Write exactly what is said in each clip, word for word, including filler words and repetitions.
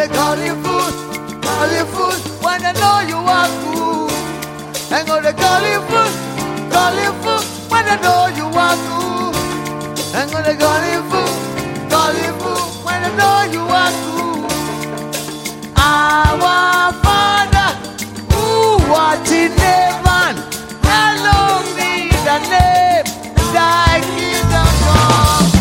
call you fool, call you fool when I know you are good. I'm gonna call you fool, call you fool when I know you are good. I'm gonna call you fool, call you fool when I know you are good. Our Father who art in heaven, hallowed be thy name, thy kingdom come.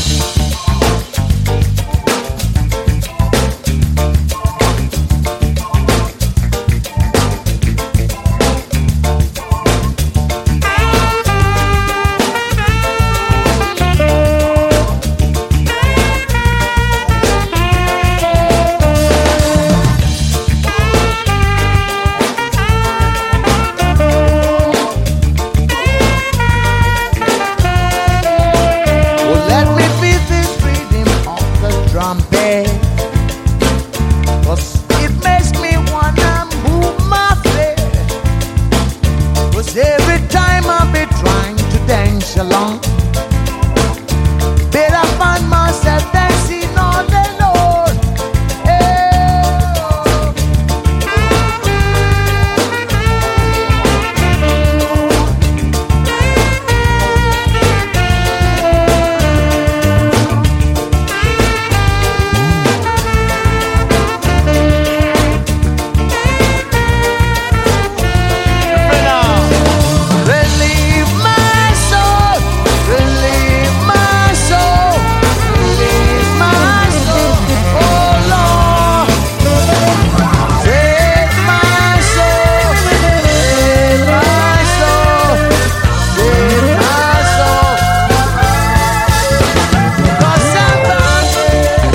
Along. But I find myself dancing all alone. Oh. Relieve my soul, relieve my soul, relieve my soul, oh Lord. Save my soul, save my soul, save my soul. 'Cause I'm bound,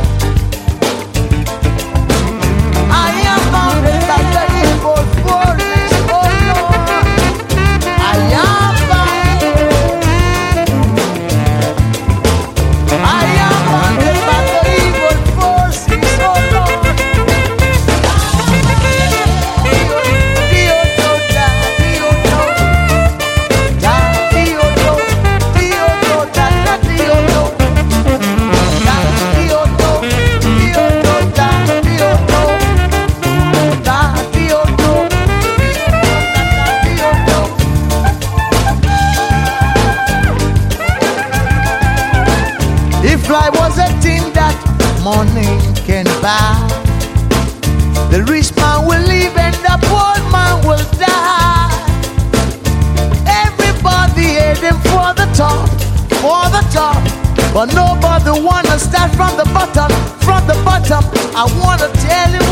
I am bounded by the evil forces, oh Lord. I am bound, I am bounded by the evil forces, oh Lord. Dio, Dio, da, Dio, do. Da, Dio, do. Dio, do, da, da, Dio, do. Da, Dio, do. Dio, do, da, Dio, do. Da, Dio, do. Dio, do, da, da, Dio, do. If life was a thing that money can buy, the rich man will live and the poor man will die. Everybody heading for the top, for the top, but nobody wanna start from the bottom, from the bottom. I wanna tell you